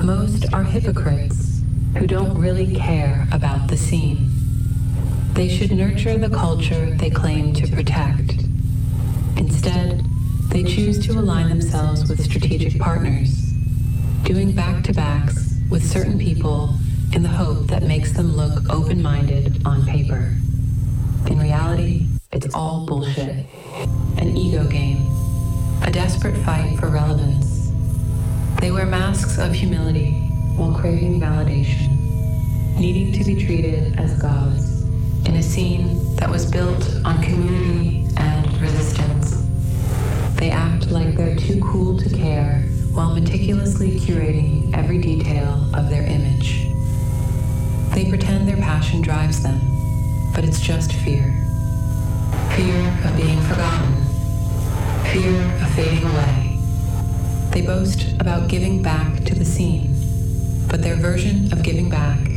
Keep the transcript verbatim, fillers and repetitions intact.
Most are hypocrites who don't really care about the scene. They should nurture the culture they claim to protect. Instead, they choose to align themselves with strategic partners, doing back-to-backs with certain people in the hope that makes them look open-minded on paper. In reality, it's all bullshit. An ego game. A desperate fight for relevance. They wear masks of humility while craving validation, needing to be treated as gods in a scene that was built on community and resistance. They act like they're too cool to care while meticulously curating every detail of their image. They pretend their passion drives them, but it's just fear. Fear of being forgotten. Fear of fading away. They boast about giving back to the scene, but their version of giving back